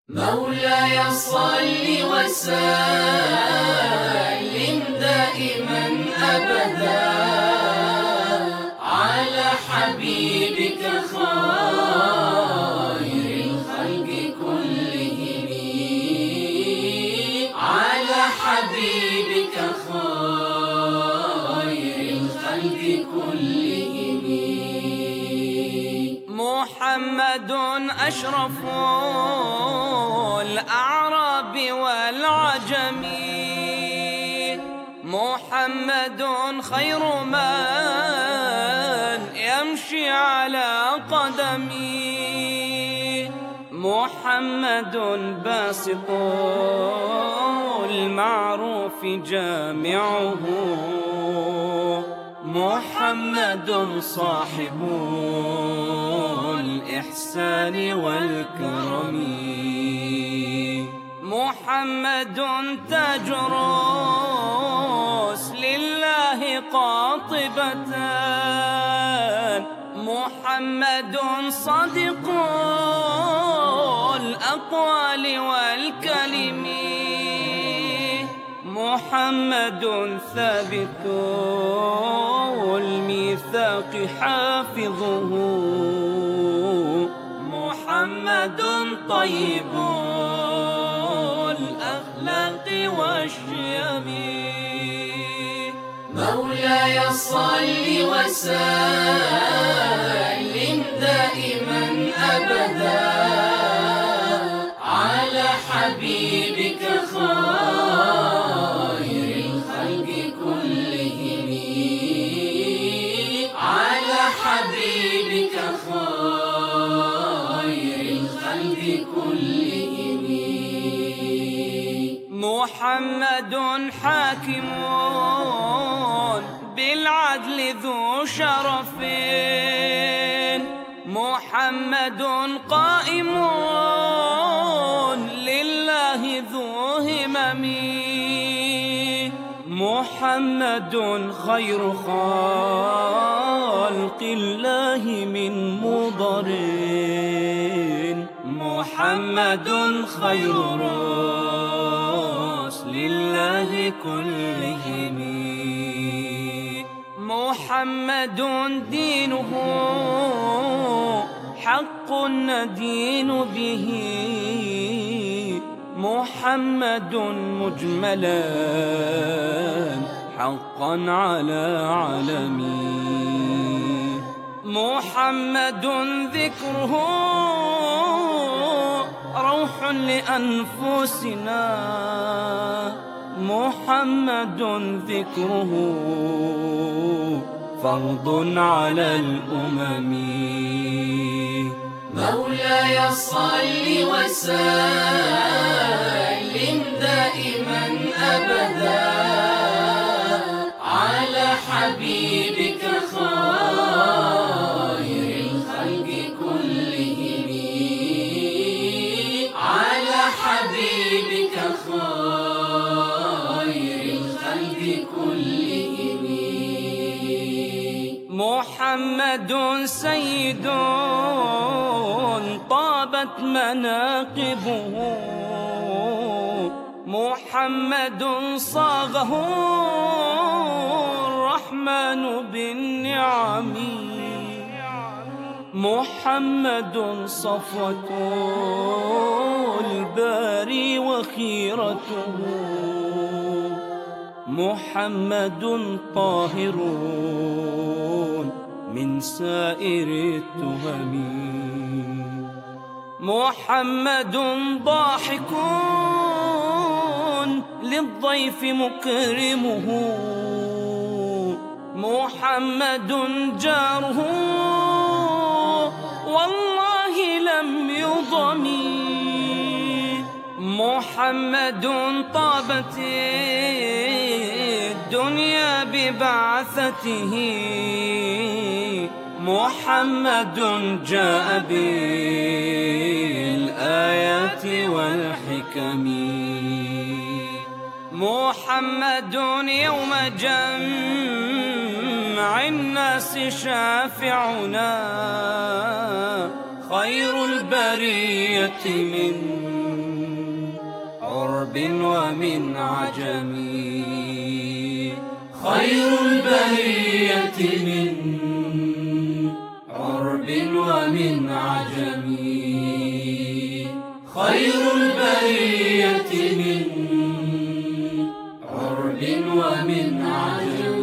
مولاي صل وسلم دائما أبدا على حبيبك خير الخلق كلهم، على حبيبك خير الخلق كلهم. محمد أشرف الأعراب والعجم، محمد خير من يمشي على قدمي، محمد باسط المعروف جامعه، محمد صاحب الإحسان والكرم، محمد تاج روس لله قاطبة، محمد صادق الأقوال والكلم، محمد ثابت الميثاق حافظه، محمد طيب الأخلاق والشيم. مولاي صل وسلم دائما أبدا على حبيبك خير الخلق كلهم، على حبيبك خير الخلق كلهم. محمد حاكم بالعدل ذو شرف، محمد قائم لله ذو همم، محمد خير خلق الله من مضر، محمد خير رسل الله كلهم، محمد دينه حق ندين به، محمد مجملا حقا على علمي، محمد ذكره روح لأنفسنا، محمد ذكره فرض على الأمم. مولاي صل وسلم دائما أبدا على حبيبك خير الخلق كلهم، على حبيبك خير الخلق كلهم. محمد سيد طابت مناقبه، محمد صاغه الرحمن بالنعم، محمد صفوة الباري وخيرته، محمد طاهر من سائر التهم، محمد ضاحك للضيف مكرمه، محمد جاره والله لم يضم، محمد طابت الدنيا ببعثته، محمد جاء بالآيات والحكم، محمد يوم جمع الناس شافعنا، خير البرية من عرب ومن عجم. خير البرية من عرب ومن عجم. خير البرية من عرب ومن عجم.